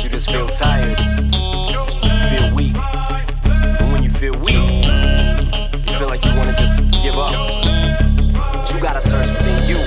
you just feel tired, feel weak. And when you feel weak, you feel like you wanna just give up. But you gotta search within you.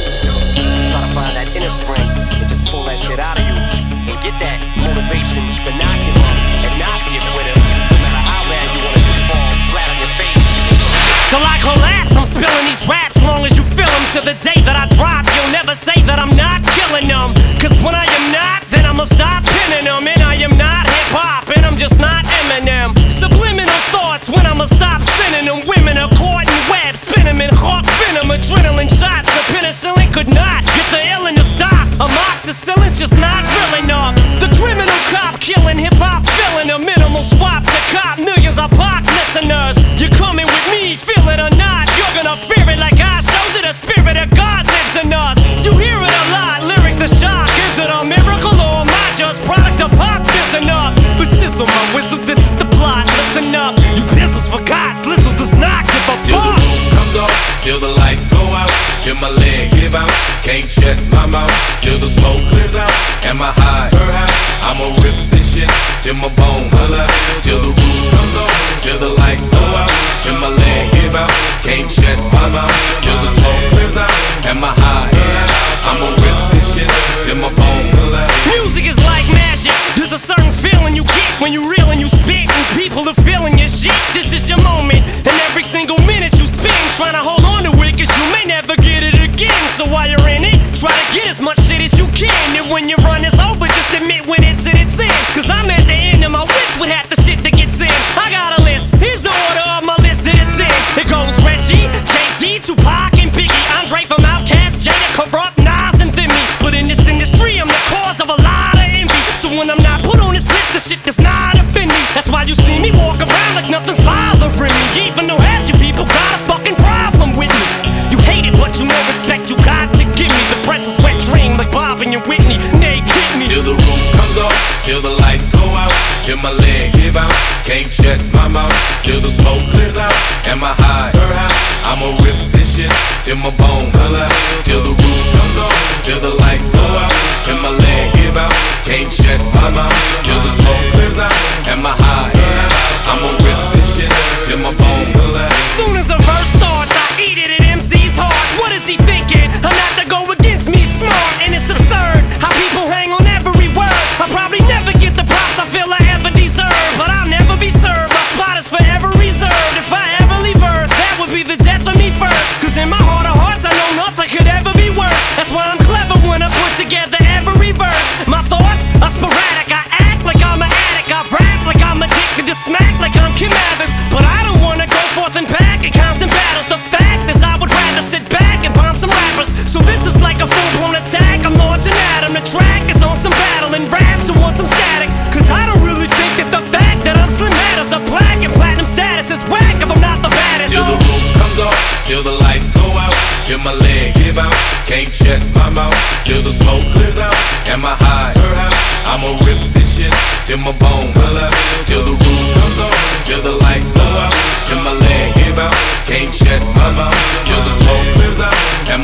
Try to find that inner strength and just pull that shit out of you. And get that motivation to not give up and not be a quitter. No matter how bad you wanna just fall flat on your face. Till I collapse, I'm spilling these raps. Long as you feel them, to the day that I drop, you'll never say that I'm not killing them. Cause when I am not, then I'ma stop pinning them. And I am not hip-hop, and I'm just not Eminem. Subliminal thoughts when I'ma stop sending them. Women are caught in web, spin them in hawk venom. Adrenaline shots, the penicillin could not get the illin to stop. Amoxicillin's just not real enough. The criminal cop killing hip-hop, filling a minimal swap to cop. Millions of pop listeners, you're coming with me, feel it or not. You're gonna fear it like I showed you. The spirit of God lives in us. You hear it a lot, lyrics the shock. Is it a miracle or am I just product of pop? Listen up, but sizzle my whistle, this is the plot. Listen up, you pistols forgot, Slizzle does not give a till fuck. the roof comes off, till the lights go out, till my leg give out, can't shut my mouth, till the smoke clears out. Am I high? I'ma rip this shit till my bone holla. Till the roof comes off, till the lights go out, till my leg give out, can't shut my mouth, till the smoke clears out. Am I high? I'ma rip this shit till my bone holla. Music is like magic. There's a certain feeling you get when you reel and you spit, and people are feeling your shit. This is your moment, and every single minute you spend trying to hold on to it, cause you may never get it again. So while you're in it, try to get as much shit as you can. And when your run is over, just admit when it's in its end. Cause I'm at the end of my wits with half the shit that gets in. I got a list, here's the order of my list that it's in. It goes Reggie, Jay-Z, Tupac, and Biggie, Andre from Outkast, Jada, Corrupt, Nas, and Thimmy. But in this industry, I'm the cause of a lot of envy. So when I'm not put on this list, the shit does not offend me. That's why you see me walk around like nothing's bothering me. Even though half you people got a fucking problem with me. You hate it, but you know respect you got to give me. The presence wet dream like Bob and your Whitney. Nate hit me. Till the roof comes off, till the lights go out, till my leg give out, can't shut my mouth, till the smoke clears out. Am I high? I'ma rip this shit till my bone holla. Till the roof comes off, till the lights go out, till my leg give out, can't shut my mouth, till the smoke clears out. Am I high? I'ma rip this shit till my bone holla. Soon as a verse starts, I eat it at MC's heart. What is he thinking? I'm not to go against me, smart, and it's absurd how people hang on every word. I'll probably never get the props I feel I ever deserve, but I'll never be served. My spot is forever reserved. If I ever leave Earth, that would be the death of me first. Cause in my heart of hearts, I know nothing could ever be worse. That's why I'm clever when I put together every verse. My thoughts are sporadic. I act like I'm an addict. I rap like I'm addicted to smack like I'm Kim Mathers. But I don't wanna go forth and back in constant battles. The fact is I would rather sit back and bomb some rappers. So this is like a full-blown attack. I'm launching at him. The track is on some battle and raps who want some static. Cause I don't really think that the fact that I'm Slim matters. A black and platinum status is whack if I'm not the baddest. Till the roof comes off, till the lights go out, till my leg give out, can't shut my mouth, till the smoke clears out. Am I high? I'ma rip this shit till my bone holla. Till the roof comes off, till the lights go out, till my leg give out, can't shut my mouth, till the smoke clears out. Am